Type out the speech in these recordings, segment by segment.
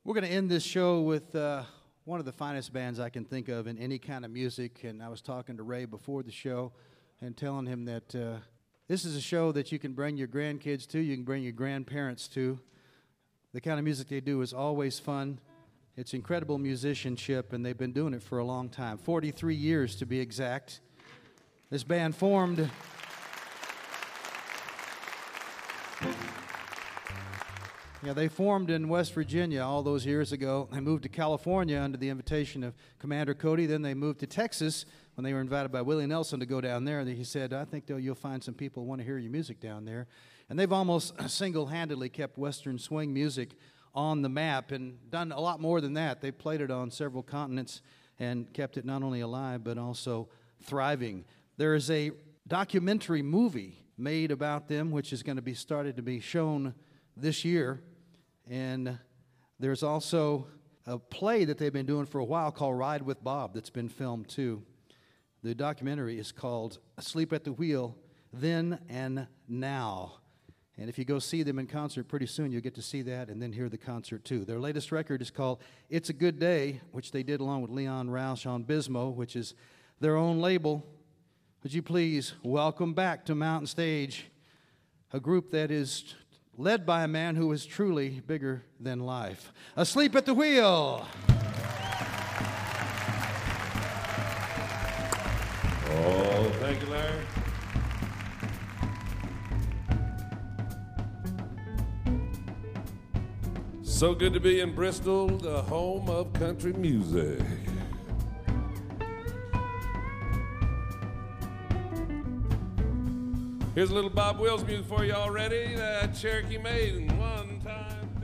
We're going to end this show with one of the finest bands I can think of in any kind of music. And I was talking to Ray before the show and telling him that this is a show that you can bring your grandkids to, you can bring your grandparents to. The kind of music they do is always fun. It's incredible musicianship, and they've been doing it for a long time, 43 years to be exact. This band formed... Yeah, they formed in West Virginia all those years ago. They moved to California under the invitation of Commander Cody. Then they moved to Texas when they were invited by Willie Nelson to go down there. He said, I think you'll find some people who want to hear your music down there. And they've almost single-handedly kept Western swing music on the map and done a lot more than that. They played it on several continents and kept it not only alive but also thriving. There is a documentary movie made about them which is going to be started to be shown this year. And there's also a play that they've been doing for a while called Ride with Bob that's been filmed too. The documentary is called Asleep at the Wheel, Then and Now. And if you go see them in concert pretty soon, you'll get to see that and then hear the concert too. Their latest record is called It's a Good Day, which they did along with Leon Roush on Bismo, which is their own label. Would you please welcome back to Mountain Stage a group that is led by a man who is truly bigger than life. Asleep at the Wheel. Oh, thank you, Larry. So good to be in Bristol, the home of country music. Here's a little Bob Wills music for you already that Cherokee made in one time.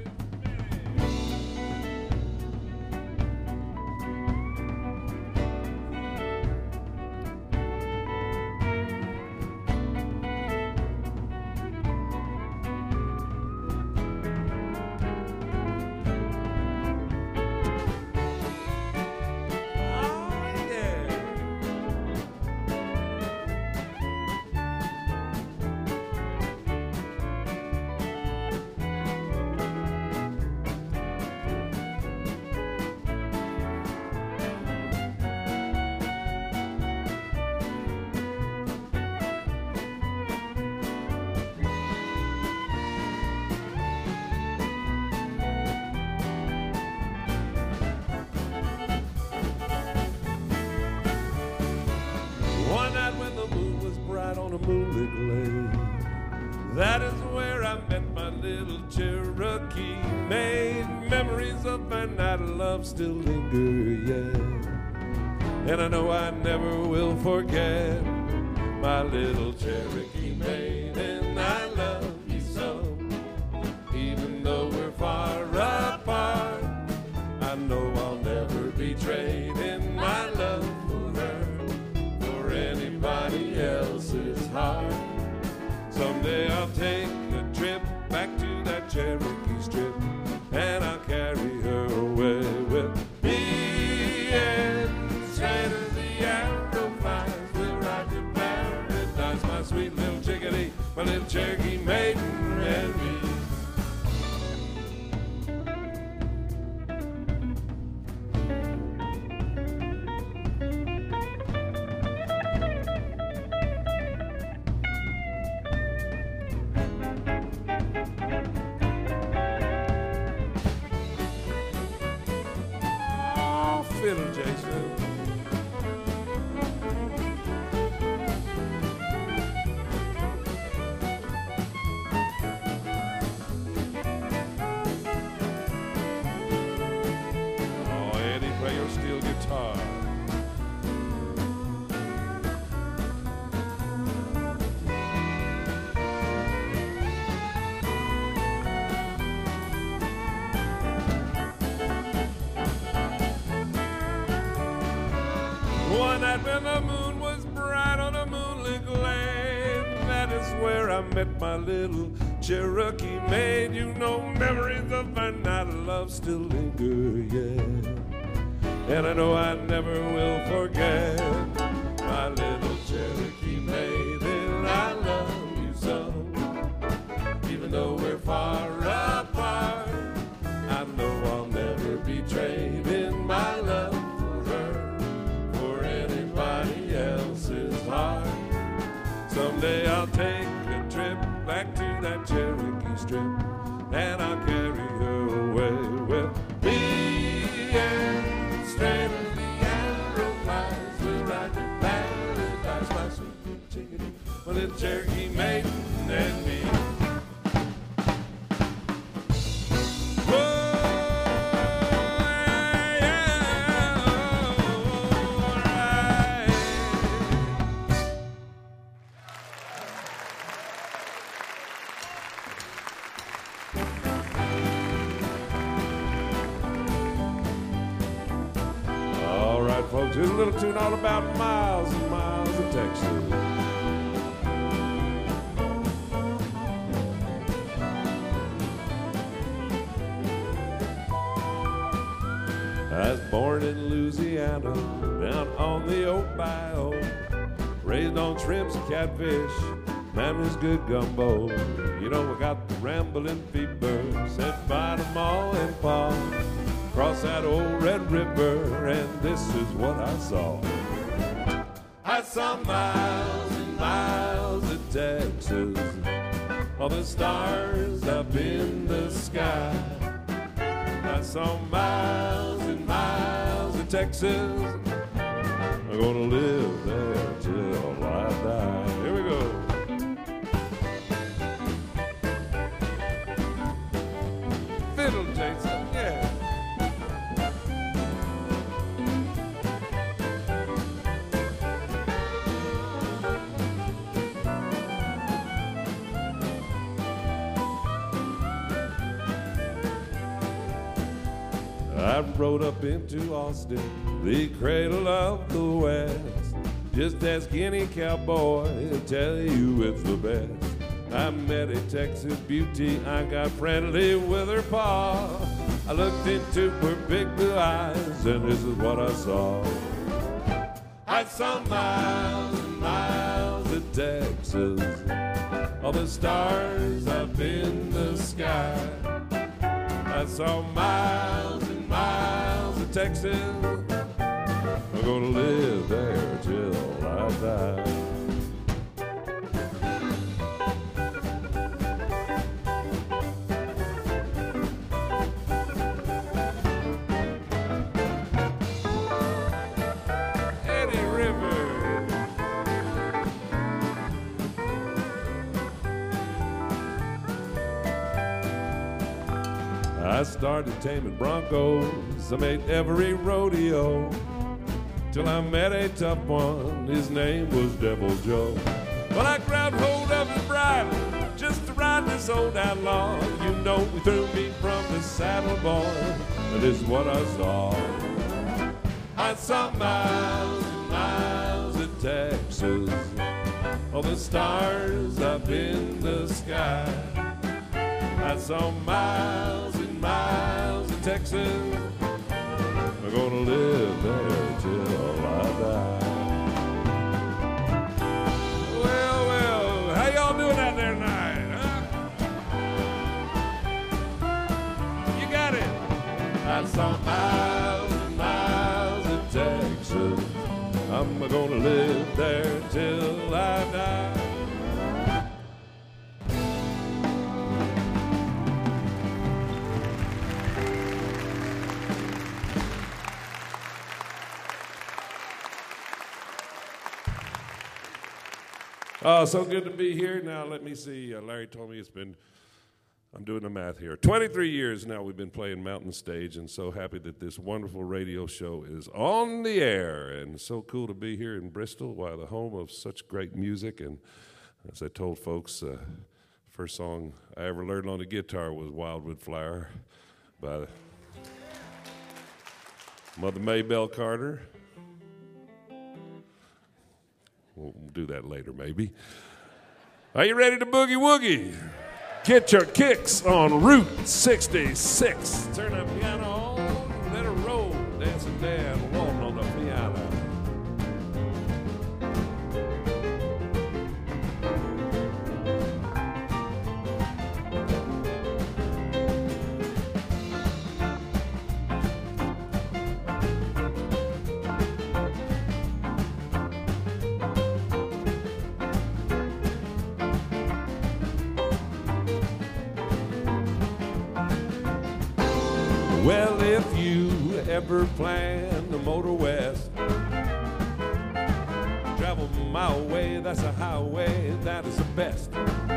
That is where I met my little Cherokee maid. Memories of a night of love still linger, yeah. And I know I never will forget my little Cherokee maid. And I love you so, even though we're far apart. I know I'll never be trading my love for her for anybody else's heart. Someday I'll take a trip back to that Cherokee Strip, and I'll carry her away with me. And straight as the arrow flies, we'll ride to paradise, my sweet little chickadee, my little Cherokee maiden and me. One night when the moon was bright on a moonlit glade, that is where I met my little Cherokee maid. You know, memories of a night of love still linger, yeah. And I know I never will forget my little Cherokee maid. And I love you so, even though we're far apart. I know I'll never and I'll carry her away with me. And straight as the arrow flies, we'll ride to paradise, my sweet chickadee, my little Cherokee maiden and me. Here's a little tune all about miles and miles of Texas. I was born in Louisiana, down on the Oak Bayou. Raised on shrimps and catfish, Mammy's good gumbo. You know, I got the rambling fever, set by the Ma and Pa. Cross that old Red River, and this is what I saw. I saw miles and miles of Texas, all the stars up in the sky. I saw miles and miles of Texas, I'm gonna live there till I die. Here we go. Fiddle, Jason, yeah. I rode up into Austin, the cradle of the West. Just ask any cowboy, he'll tell you it's the best. I met a Texas beauty, I got friendly with her pa. I looked into her big blue eyes, and this is what I saw. I saw miles and miles of Texas, all the stars up in the sky. I saw miles and miles of Texas, I'm gonna live there till I die. Eddie River. I started taming broncos, I made every rodeo, till I met a tough one, his name was Devil Joe. Well, I grabbed hold of his bridle, just to ride this old outlaw. You know he threw me from the saddle, boy, and this is what I saw. I saw miles and miles of Texas, all the stars up in the sky. I saw miles and miles of Texas, I'm gonna live there till I die. Well, how y'all doing out there tonight, huh? You got it. I saw miles and miles of Texas, I'm gonna live there till I die. Oh, so good to be here. Now, let me see. Larry told me I'm doing the math here. 23 years now we've been playing Mountain Stage, and so happy that this wonderful radio show is on the air. And so cool to be here in Bristol, the home of such great music. And as I told folks, first song I ever learned on the guitar was Wildwood Flower by Mother Maybelle Carter. We'll do that later, maybe. Are you ready to boogie woogie? Get your kicks on Route 66. Turn that piano on, let her roll. Dancing Dan Walton on the piano. Well, if you ever plan to motor west, travel my way, that's a highway, that is the best.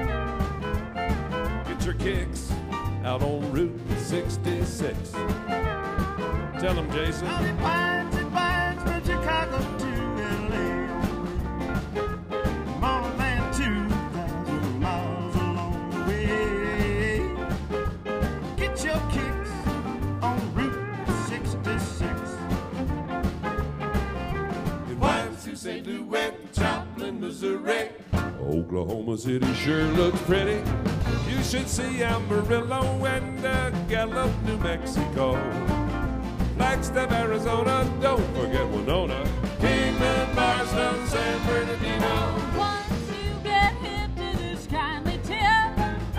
Get your kicks out on Route 66. Tell them, Jason. Well, it winds from Chicago to LA. More than 2,000 miles along the way. Get your kicks on Route 66. It winds to St. Louis, Joplin, Missouri. Oklahoma City sure looks pretty. You should see Amarillo and Gallup, New Mexico. Flagstaff, Arizona, don't forget Winona. Kingman, Barstow, San Bernardino. Once you get hip to this kindly tip,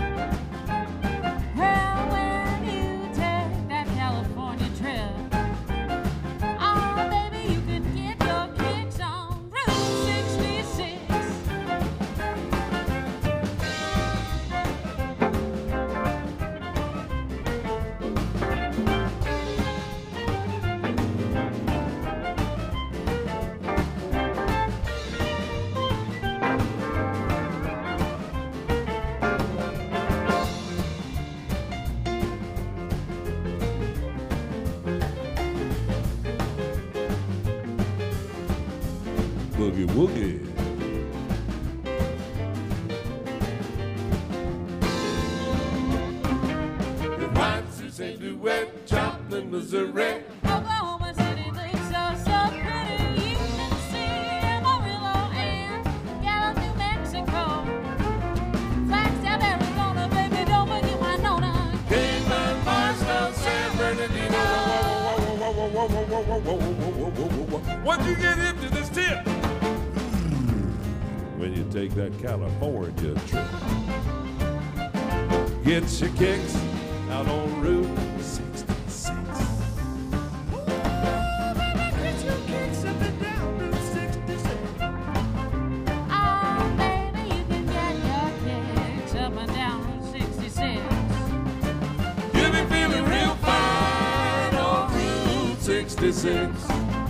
well, when you take that California trip, oh, baby, you can get your kicks on Route 66. Boogie Woogie. It winds to St. Louis, Joplin, Missouri. Oklahoma City looks so pretty. You can see Amarillo and Gallup, New Mexico. Flagstaff, Arizona, baby, don't forget Winona. Kingman, Barstow, San Bernardino. Once you get into this tip, when you take that California trip, get your kicks out on Route 66. Get your kicks up and down Route 66. Oh, baby, you can get your kicks up and down Route 66. You'll be feeling real fine on Route 66.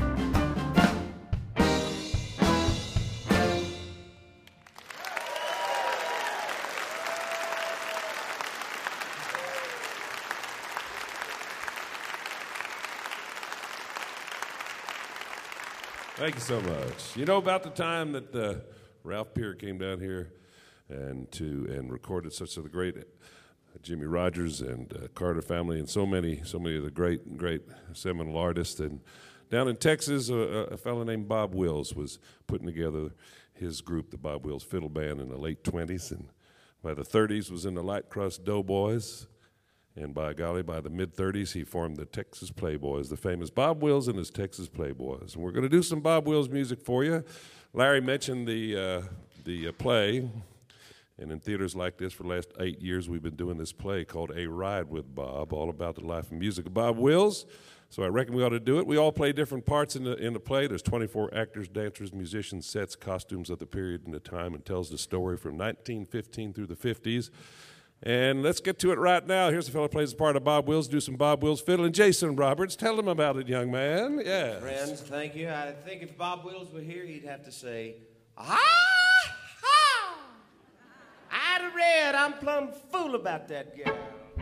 Thank you so much. You know, about the time that Ralph Peer came down here and recorded such a great Jimmy Rogers and Carter family and so many of the great seminal artists, and down in Texas, a fellow named Bob Wills was putting together his group, the Bob Wills Fiddle Band, in the late 20s, and by the 30s was in the Light Crust Doughboys. And by golly, by the mid-30s, he formed the Texas Playboys, the famous Bob Wills and his Texas Playboys. And we're going to do some Bob Wills music for you. Larry mentioned the play, and in theaters like this for the last 8 years, we've been doing this play called A Ride with Bob, all about the life and music of Bob Wills. So I reckon we ought to do it. We all play different parts in the play. There's 24 actors, dancers, musicians, sets, costumes of the period and the time, and tells the story from 1915 through the 50s. And let's get to it right now. Here's a fellow who plays the part of Bob Wills. Do some Bob Wills fiddle. And Jason Roberts, tell them about it, young man. Yeah. Friends, thank you. I think if Bob Wills were here, he'd have to say, "Ah, ha! Ida Red, I'm plumb fool about that girl."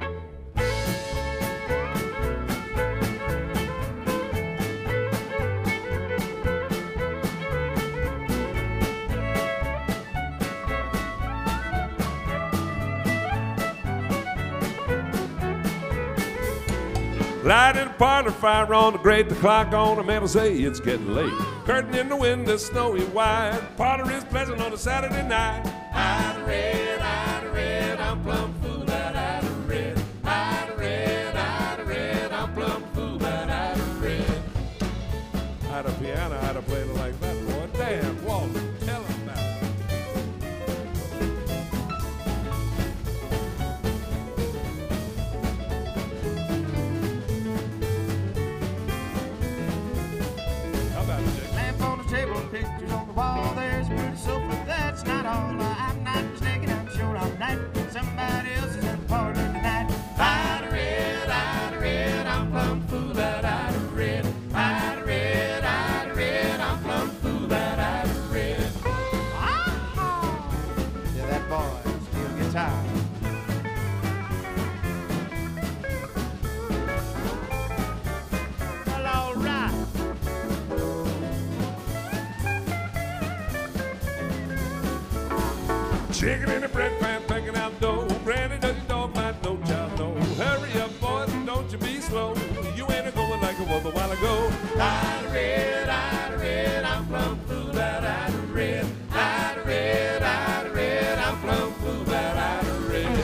Lighted a parlor fire on the grate, the clock on the mantel say it's getting late. Curtain in the window, snowy white. Parlor is pleasant on a Saturday night. Ida Red, I'm plumb fool about Ida Red. Ida Red, I'm plumb fool about Ida Red. Ida piano, Ida played it like that, boy. Damn, Walter, tell him about it. Pictures on the wall, there's a pretty sofa, that's not all. I'm not mistaken, I'm sure I'm right. Somebody else is in the party tonight. Ida Red, I'm Chicken in the bread pan, picking out dough. Granny does your dog bite, no child, no. Hurry up, boys, and don't you be slow. You ain't a-going like I was a while ago. Ida red, I'm plumb fool about Ida red. Ida red, I'm plumb fool about Ida red.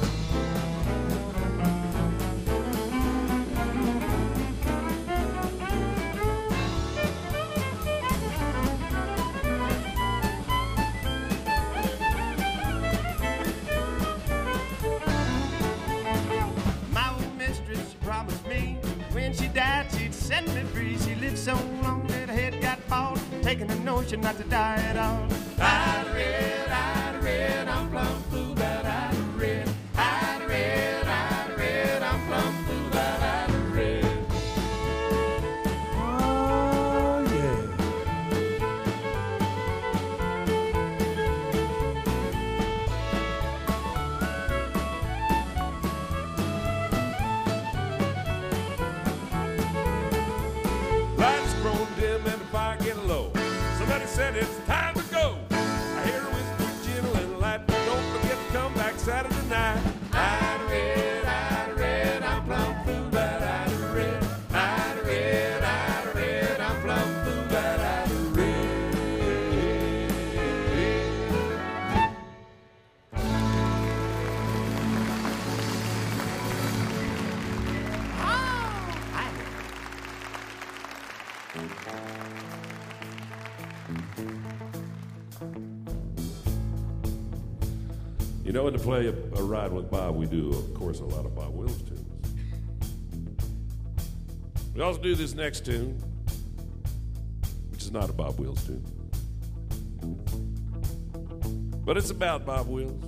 My old mistress promised me when she died she'd set me free. She lived so long that her head got bald, taking the notion not to die at all. Ida red, I'm plumb fool about Ida red. Ida red, I'm plumb fool about Ida red. Oh, yeah. Lights grown dim and the fire getting low. Somebody said it's time to go. I hear a whisper gentle and light, but don't forget to come back Saturday night. Ida red, I'm plumb fool about Ida red. Ida red, I'm plumb fool about Ida red. You know, when to play a ride with Bob, we do, of course, a lot of Bob Wills tunes. We also do this next tune, which is not a Bob Wills tune. But it's about Bob Wills.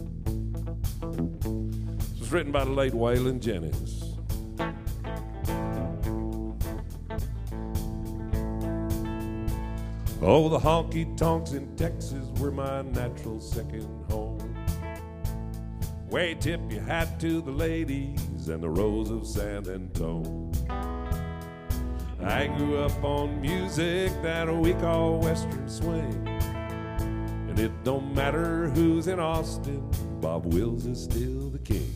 It was written by the late Waylon Jennings. Oh, the honky-tonks in Texas were my natural second home. Where you tip your hat to the ladies and the rose of San Antone. I grew up on music that we call Western swing. And it don't matter who's in Austin, Bob Wills is still the king.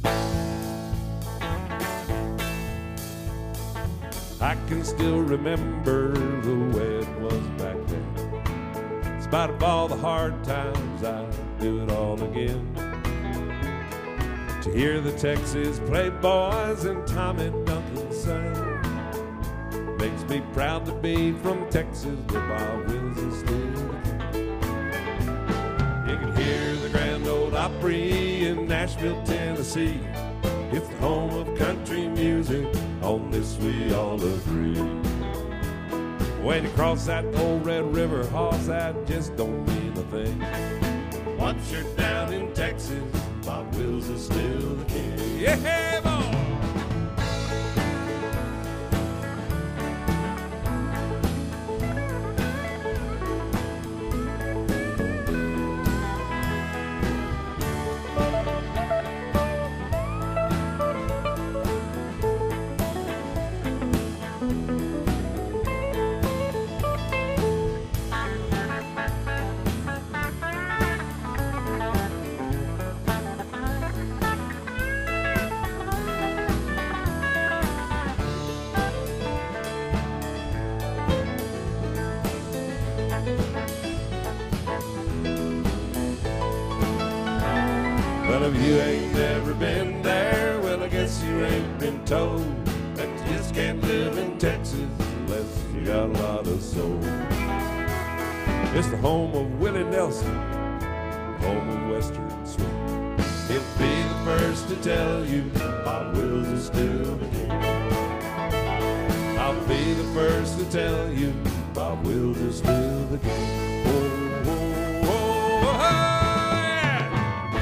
I can still remember the way it was back then. In spite of all the hard times, I'd do it all again. To hear the Texas Playboys and Tommy Duncan sing makes me proud to be from Texas, where Bob Wills is still the king. You can hear the Grand Ole Opry in Nashville, Tennessee. It's the home of country music, on this we all agree. When you cross that old Red River, hoss, that just don't mean a thing. Once you're down in Texas, Bob Wills is still the king. Yeah, boy! Well, if you ain't never been there, well, I guess you ain't been told that you just can't live in Texas unless you got a lot of soul. It's the home of Willie Nelson, home of Western swing. He'll be the first to tell you Bob Wills is still the king. I'll be the first to tell you Bob Wills is still the king. Oh, oh, oh, oh, yeah!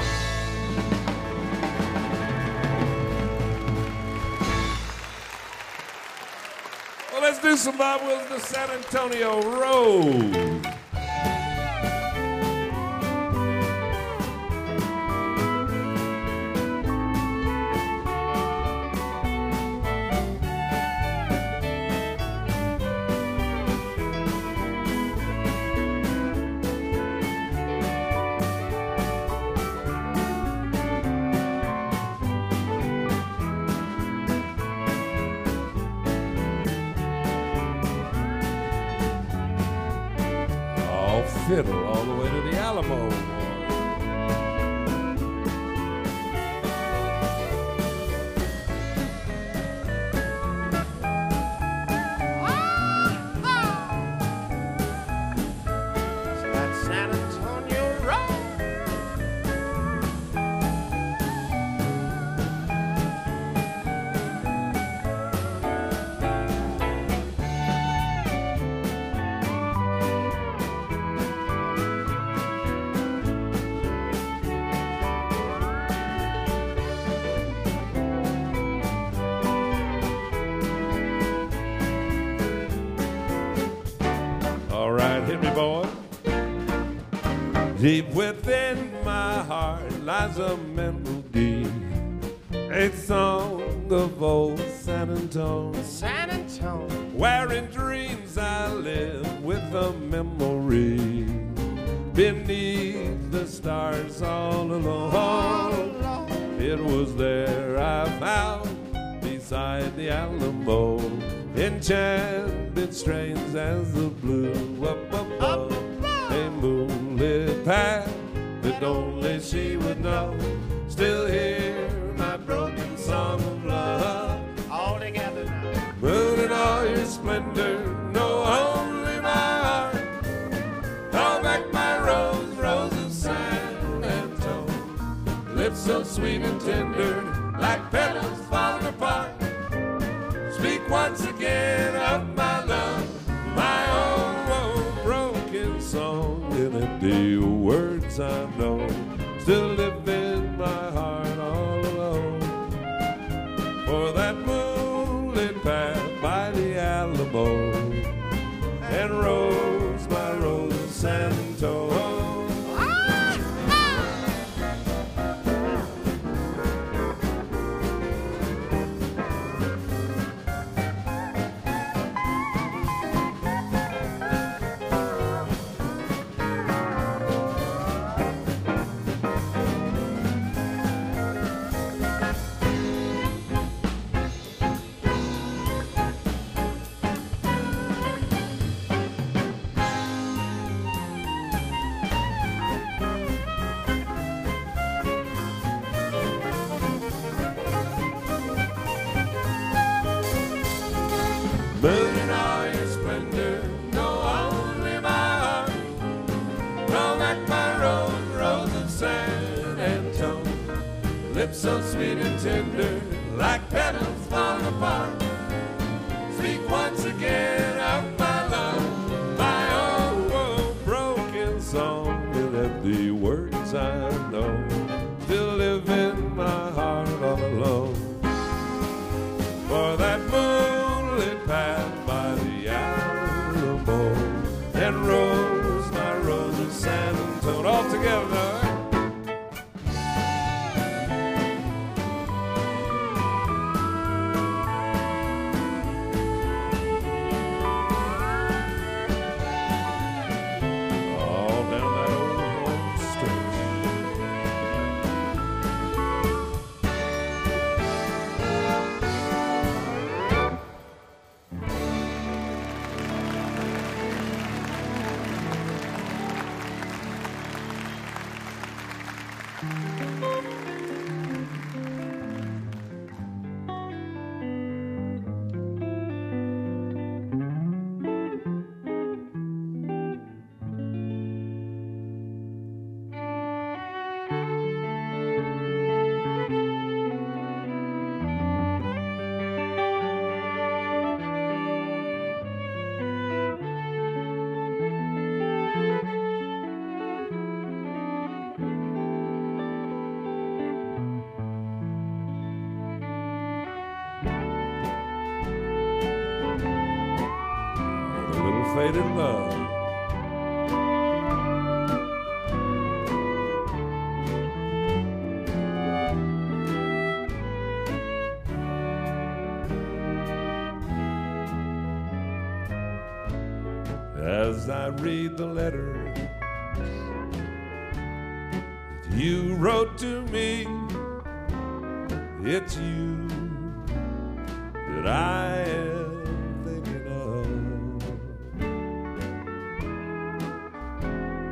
Well, let's do some Bob Wills to San Antonio Road. fiddle all the way to the Alamo. San Antonio Road. All right, hit me, boy. Deep within my heart lies a melody, a song of old San Antonio, San Antonio. where in dreams I live with a memory beneath the stars all alone. It was there I found beside the Alamo, enchanted strains as the blue up above, a moonlit path that only she would know. Still hear my broken song of love. All together now. Moon in all your splendor, know only my heart. Call back my rose, rose of San Antonio. Lips so sweet and tender, like petals falling apart. Speak once again of my love, my own broken song in empty words I know. Still live in my heart all alone. For that moonlit path by the Alamo, and rose, my rose of San Antonio. Moon in all your splendor, know only my heart. Roll back my rose, rose of San Antonio. Lips so sweet and tender, like petals falling apart. Speak once again of my love, my own broken song with empty words I know. Still live in my heart all alone. For that moonlit path by the Alamo, and rose, my rose of San Antonio. All together. All down that old home stretch. A little faded love. As I read the letter you wrote to me, it's you that I am thinking of.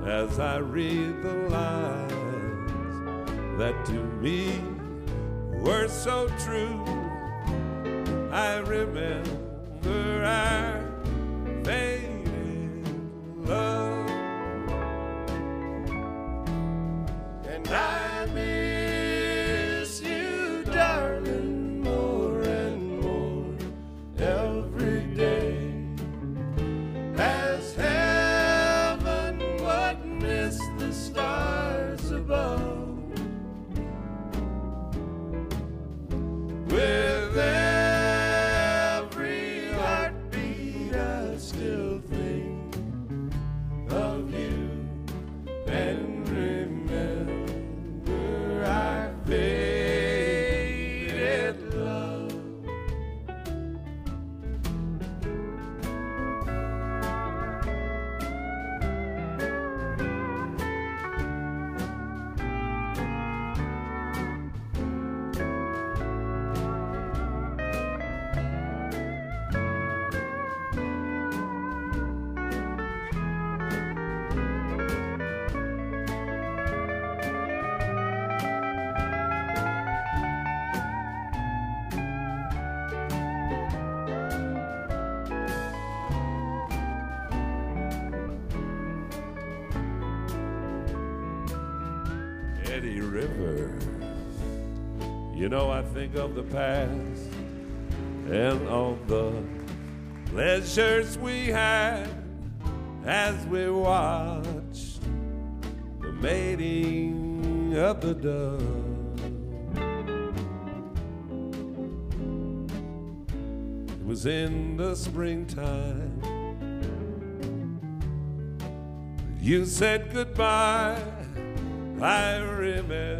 as I read the lines that to me were so true. I remember our faded love, and I miss you, darling, more and more every day. As heaven would miss the stars above, with every heartbeat I still think of you and remember our faded love. Eddie River, you know, I think of the past and of the pleasures we had as we watched the mating of the dove. It was in the springtime that you said goodbye. I remember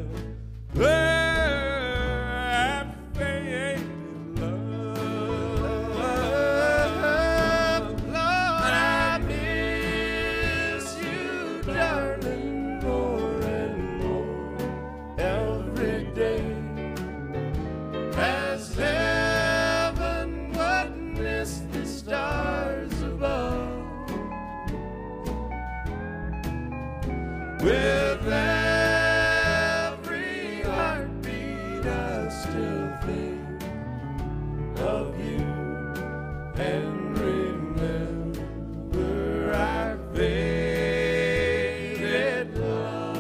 our faded love. Lord, I miss you, darling, more and more every day. As heaven would miss the stars above, with every heartbeat I still think of you and remember our faded love.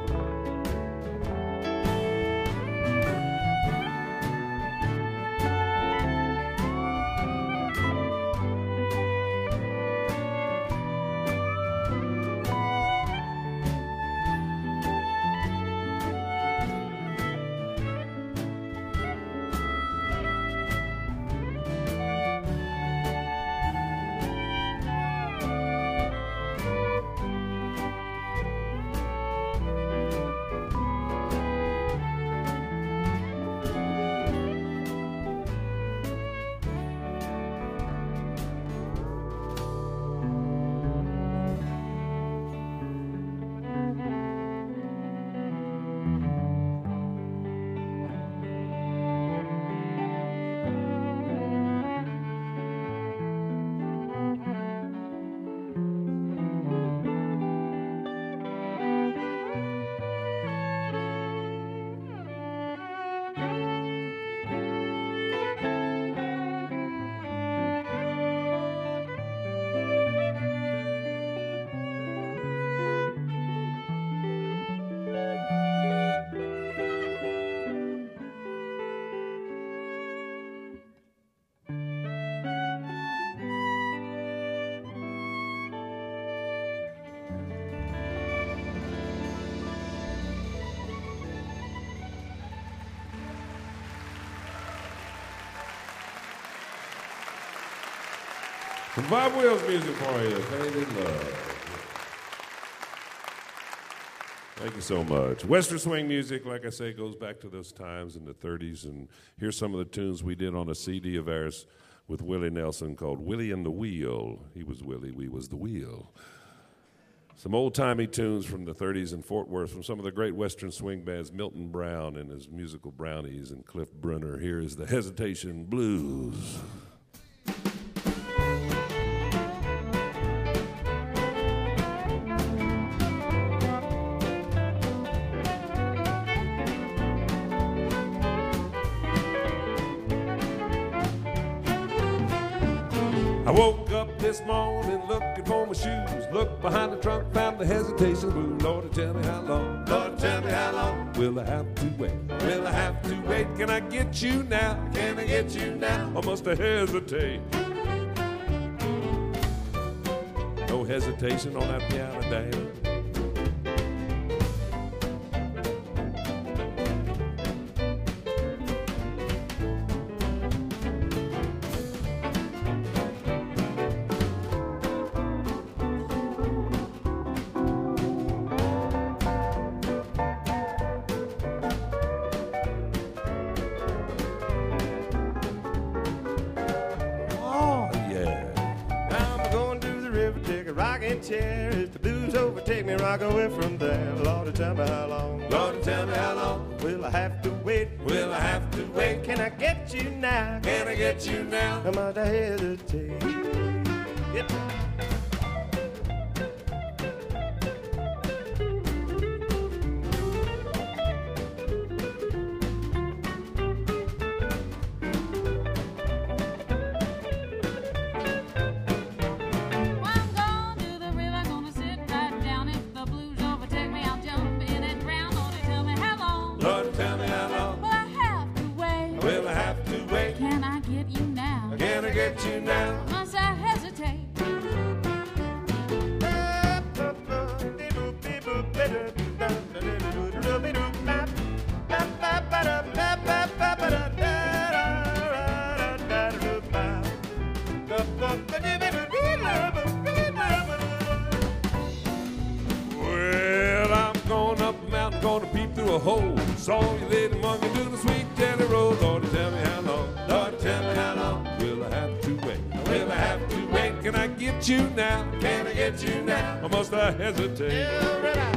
Some Bob Wills music for you, Faded Love. Thank you so much. Western swing music, like I say, goes back to those times in the 30s, and here's some of the tunes we did on a CD of ours with Willie Nelson called Willie and the Wheel. He was Willie, we was the wheel. Some old-timey tunes from the 30s in Fort Worth from some of the great Western swing bands, Milton Brown and his musical Brownies and Cliff Brunner. Here is the Hesitation Blues. I woke up this morning looking for my shoes. Looked behind the trunk, found the hesitation blue. Lord, tell me how long. Lord, tell me how long. Will I have to wait? Will I have to wait? Can I get you now? Can I get you now? Or must I hesitate? No hesitation on that piano, Dame. Chair. If the blues overtake me, rock away from there. Lord, tell me how long. Lord, tell me how long. Will I have to wait? Will I have to wait? Can I get you now? Can I get you now? Am I to hesitate? Yep. Gonna peep through a hole. Saw you lady monkey do the sweet jelly roll. Lord, tell me how long. Lord, tell me how long. Will I have to wait? Will I have to wait? Can I get you now? Can I get you now? Or must I hesitate? Yeah, right out.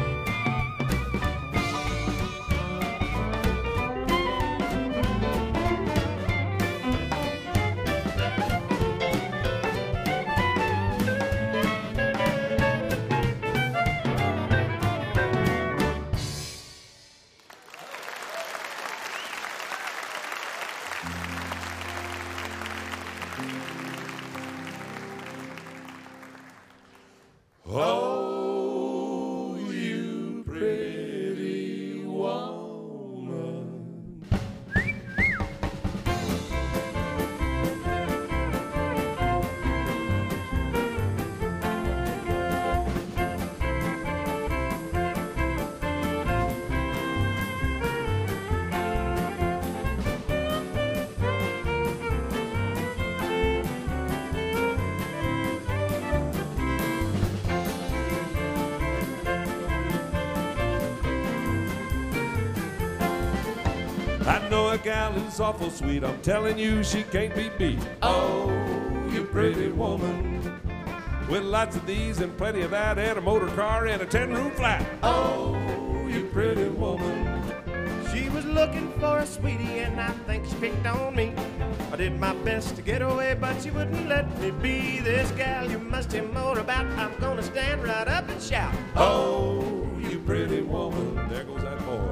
Oh, you pretty woman. I know a gal who's awful sweet. I'm telling you, she can't be beat. Oh, you pretty woman. With lots of these and plenty of that, and a motor car and a 10-room flat. Oh, you pretty woman. She was looking for a sweetie, and I think she picked on me. I did my best to get away, but she wouldn't let me be. This gal you must hear more about. I'm gonna stand right up and shout. Oh, you pretty woman. There goes that boy.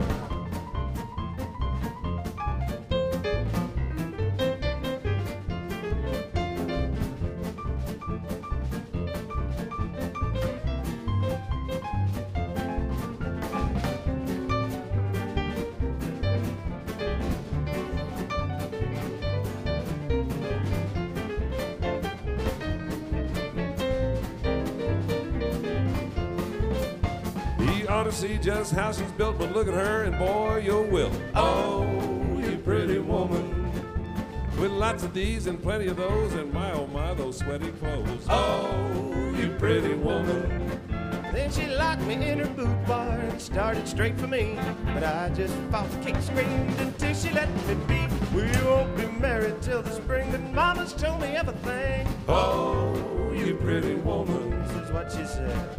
To see just how she's built, but look at her and boy, you will. Oh, you pretty woman. With lots of these and plenty of those, and my oh my, those sweaty clothes. Oh, you pretty woman. Then she locked me in her boot bar and started straight for me. But I just fought, kicked, screamed until she let me be. We won't be married till the spring, but Mama's told me everything. Oh, you pretty woman. This is what she said.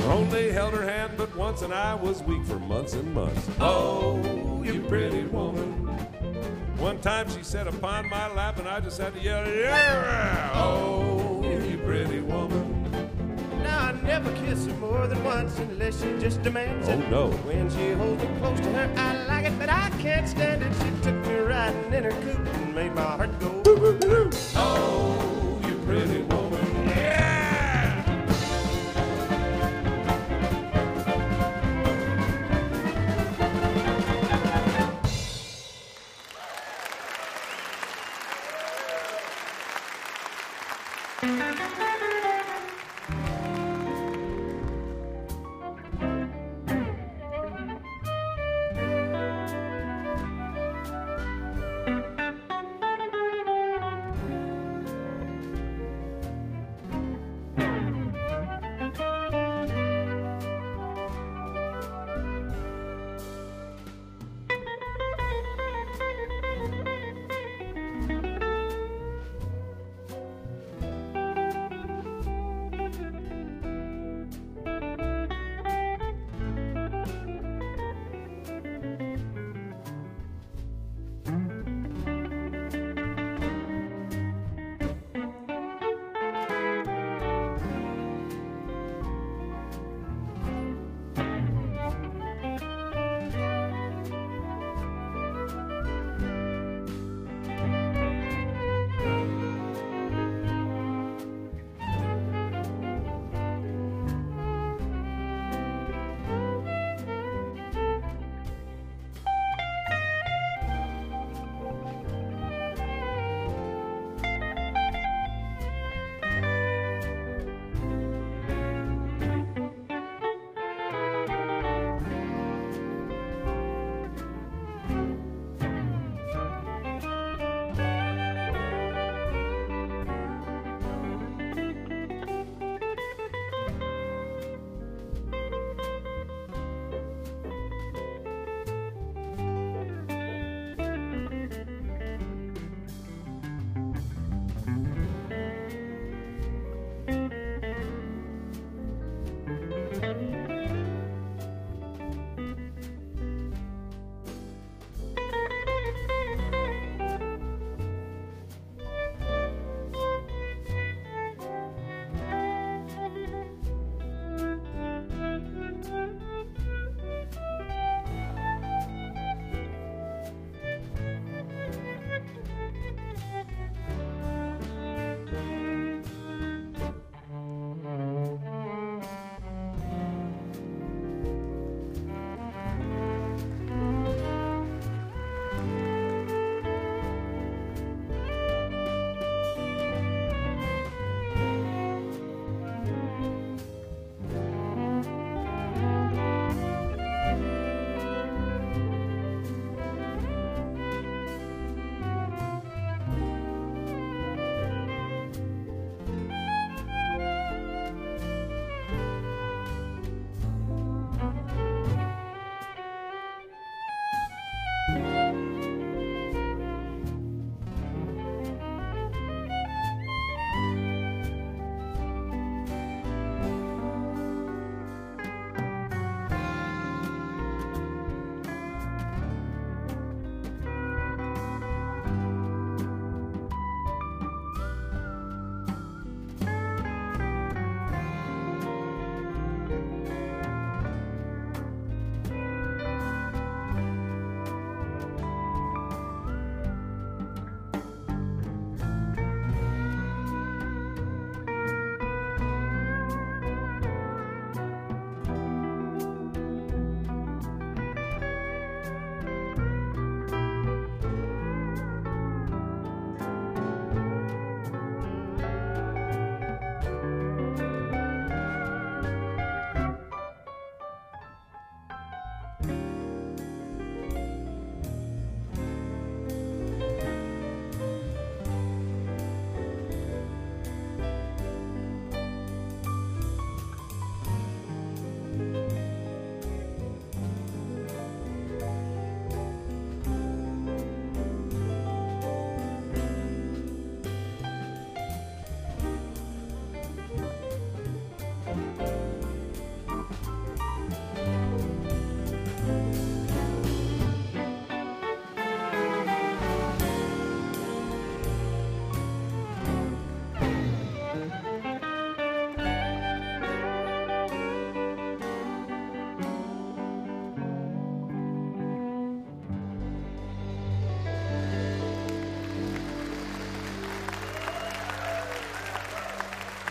Only held her hand but once, and I was weak for months and months. Oh, you pretty woman. One time she sat upon my lap, and I just had to yell, yeah! Oh, you pretty woman. Now I never kiss her more than once unless she just demands it. Oh, no. When she holds me close to her, I like it, but I can't stand it. She took me riding in her coupe and made my heart go. Oh, you pretty woman. Yeah!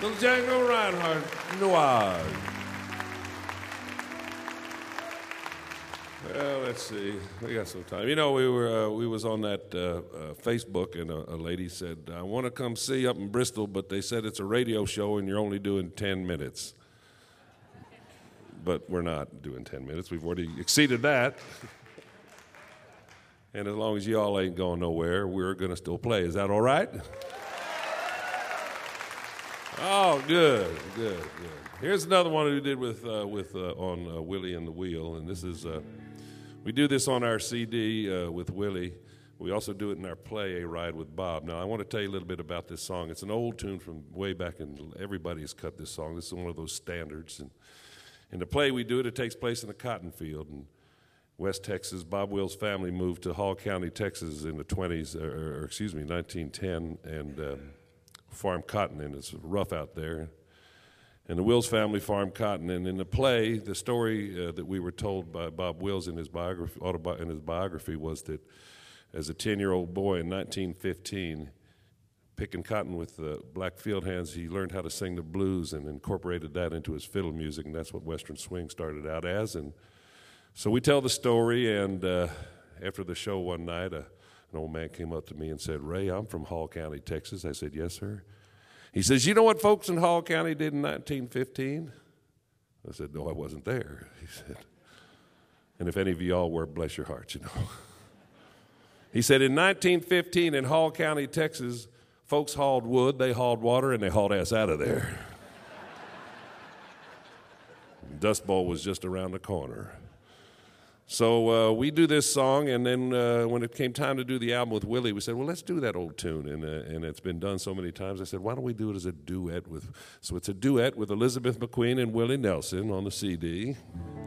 Little Django Reinhardt, Noir. Well, let's see. We got some time. You know, we was on that Facebook, and a lady said, "I want to come see you up in Bristol, but they said it's a radio show and you're only doing 10 minutes." But we're not doing 10 minutes. We've already exceeded that. And as long as y'all ain't going nowhere, we're going to still play. Is that all right? Oh, good. Here's another one we did with on Willie and the Wheel, and this is we do this on our CD with Willie. We also do it in our play, A Ride with Bob. Now, I want to tell you a little bit about this song. It's an old tune from way back, and everybody's cut this song. This is one of those standards. And in the play we do it, it takes place in a cotton field in West Texas. Bob Wills' family moved to Hall County, Texas in the 1910, and farmed cotton, and it's rough out there. And the Wills family farmed cotton. And in the play, the story that we were told by Bob Wills in his biography was that as a 10-year-old boy in 1915, picking cotton with black field hands, he learned how to sing the blues and incorporated that into his fiddle music, and that's what Western Swing started out as. And so we tell the story, and after the show one night, an old man came up to me and said, "Ray, I'm from Hall County, Texas." I said, "Yes, sir." He says, "You know what folks in Hall County did in 1915? I said, "No, I wasn't there." He said, "And if any of y'all were, bless your hearts, you know." He said, "In 1915 in Hall County, Texas, folks hauled wood, they hauled water, and they hauled ass out of there. Dust Bowl was just around the corner." So we do this song, and then when it came time to do the album with Willie, we said, well, let's do that old tune, and it's been done so many times. I said, why don't we do it as a duet with, so it's a duet with Elizabeth McQueen and Willie Nelson on the CD.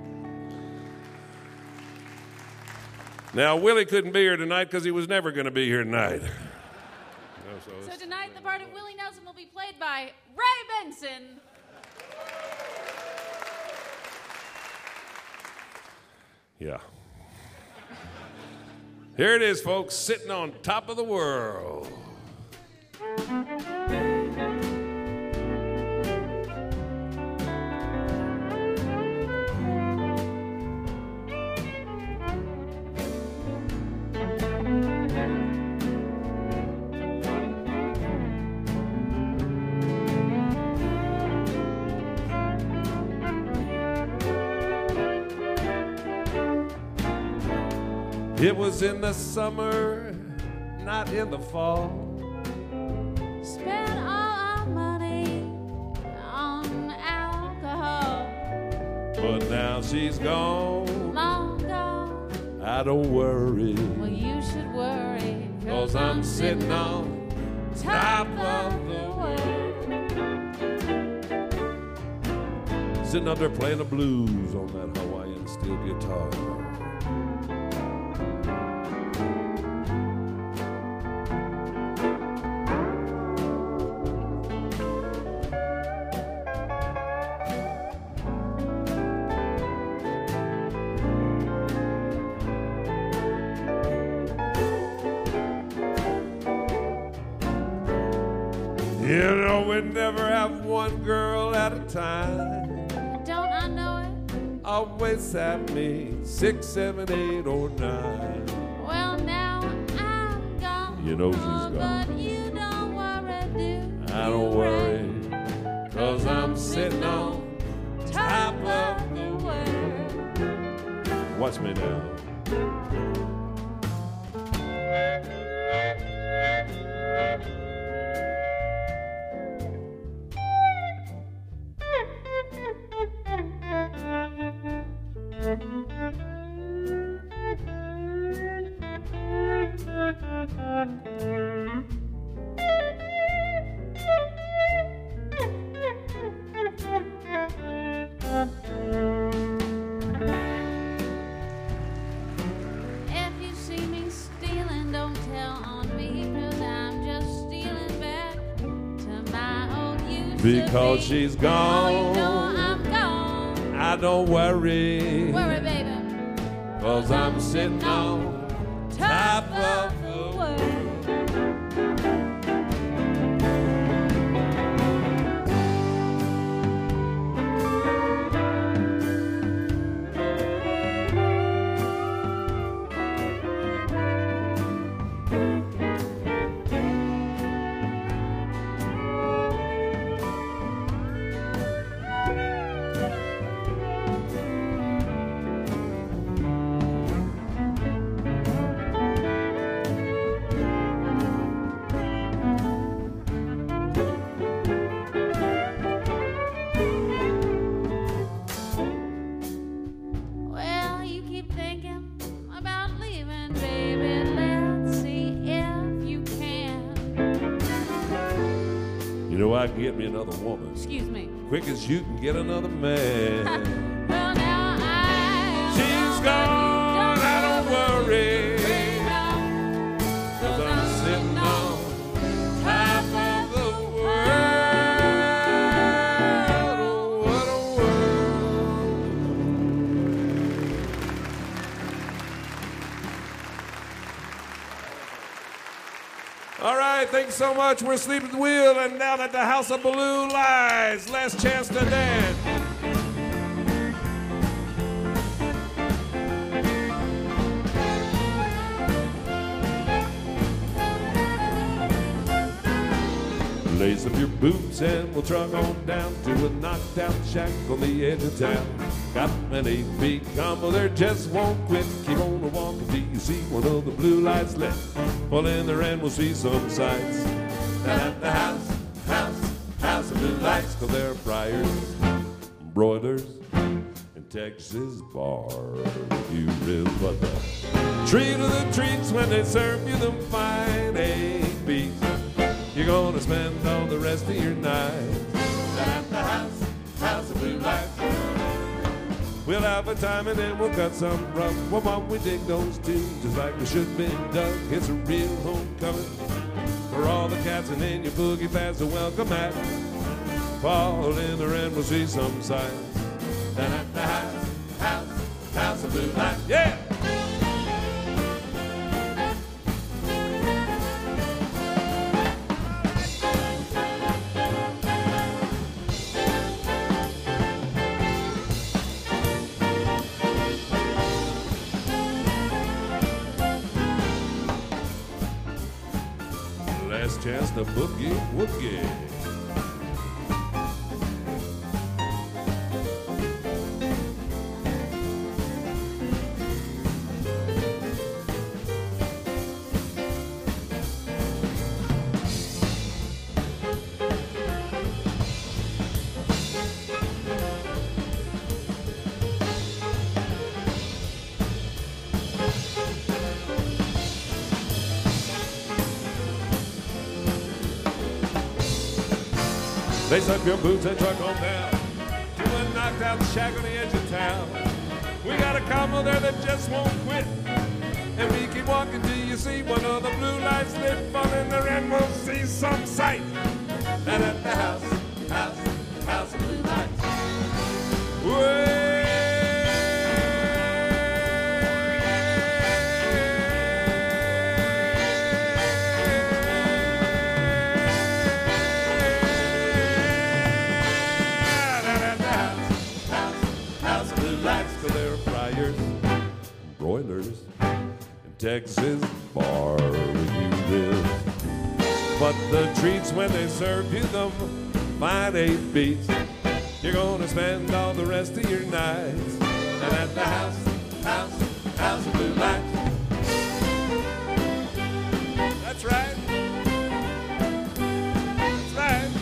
Now, Willie couldn't be here tonight because he was never going to be here tonight. So tonight, the part of Willie Nelson will be played by Ray Benson. Yeah. Here it is, folks, sitting on top of the world. It was in the summer, not in the fall. Spent all our money on alcohol. But now she's gone. Long gone. I don't worry. Well, you should worry. 'Cause I'm sitting on top of the world. Sitting out there playing the blues on that Hawaiian steel guitar. You know we never have one girl at a time. Don't I know it? Always have me 6, 7, 8, or 9. Well, now I'm gone. You know she's gone. But you don't worry, do I don't worry, 'cause I'm sitting on top of the world. Watch me now. If you see me stealing, don't tell on me, 'cause I'm just stealing back to my old used Because to be. she's Oh, gone. you know I'm gone. I don't worry, Worry, baby. 'cause I'm sitting on top of the world. I can get me another woman. Excuse me. Quick as you can get another man. Well, now I She's gone, I don't worry. 'Cause I'm sitting on top of the world. Oh, what a world. All right, thanks so much. We're Sleep at the Wheel and down at the House of Blue Lights. Last chance to dance. Lace up your boots and we'll trudge on down to a knockdown shack on the edge of town. Got an 8-beat combo there, just won't quit. Keep on walking till you see one of the blue lights lit. Pull in there and we'll see some sights. Down at the house of blue lights. 'Cause there are fryers, broilers, and Texas barbecue ribs. But the treat of the treats when they serve you them fine 8-beats. You're gonna spend all the rest of your night down at the house of blue lights. We'll have a time and then we'll cut some rough. Well, Mom, we dig those tunes just like we should be done. It's a real homecoming for all the cats, and then your boogie pads to welcome back. Fall in there and we'll see some signs down at the house of blue lights. Yeah! Last chance to boogie woogie. Lace up your boots and truck on down to a knocked out shack on the edge of town. We got a combo there that just won't quit, and we keep walking till you see one of the blue lights lit. Fall in there and we'll see some sight. And at the house of blue lights. Broilers and Texas barbecue ribs. But the treats when they serve you them fine 8-beats. You're gonna spend all the rest of your nights and at the house of blue lights. That's right. That's right.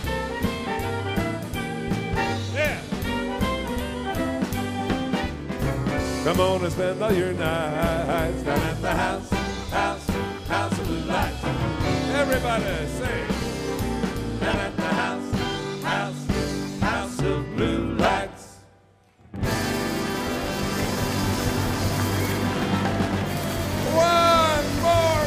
Yeah. Come on and spend all your nights down at the house of blue lights. Everybody sing. Down at the house of blue lights. One more.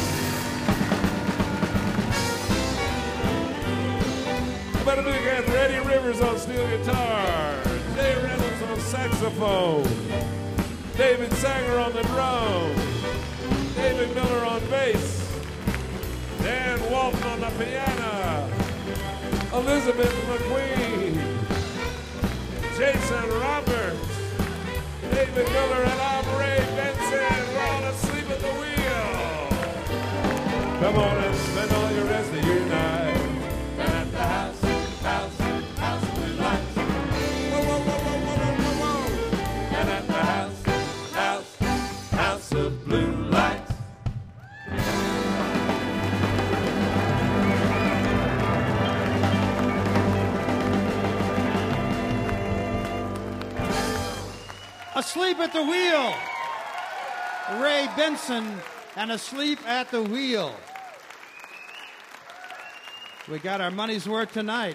Better look at Eddie Rivers on steel guitar, Jay Reynolds on saxophone, David Sanger on the drum, David Miller on bass, Dan Walton on the piano, Elizabeth McQueen, Jason Roberts, David Miller, and I'm Ray Benson. We're all asleep at the wheel. Come on and spend all your rest of your night down at the house of blue lights. Whoa, whoa, whoa, whoa, whoa, whoa, whoa. Down at the house of blue lights. Asleep at the Wheel. Ray Benson and Asleep at the Wheel. We got our money's worth tonight.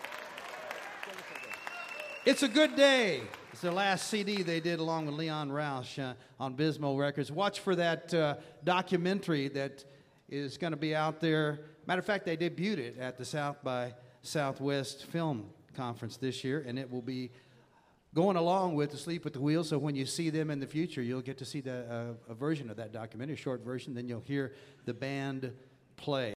It's a Good Day. It's their last CD they did along with Leon Roush on Bismo Records. Watch for that documentary that is going to be out there. Matter of fact, they debuted it at the South by Southwest Film Conference this year, and it will be going along with Asleep at the Wheel. So when you see them in the future, you'll get to see a version of that documentary, a short version. Then you'll hear the band play.